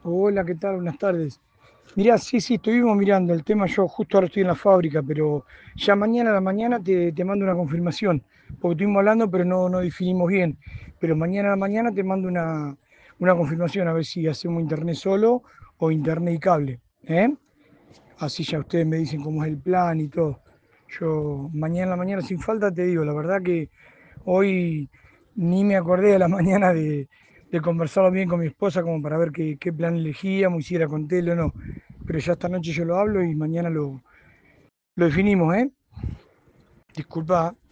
Hola, ¿qué tal? Buenas tardes. Mirá, sí, estuvimos mirando el tema. Yo justo ahora estoy en la fábrica, pero ya mañana a la mañana te mando una confirmación, porque estuvimos hablando, pero no definimos bien. Pero mañana a la mañana te mando una confirmación, a ver si hacemos internet solo o internet y cable. ¿Eh? Así ya ustedes me dicen cómo es el plan y todo. Yo mañana a la mañana sin falta te digo, la verdad que hoy ni me acordé de la mañana de conversarlo bien con mi esposa como para ver qué plan elegíamos, si era con tele o no. Pero ya esta noche yo lo hablo y mañana lo definimos, ¿eh? Disculpa.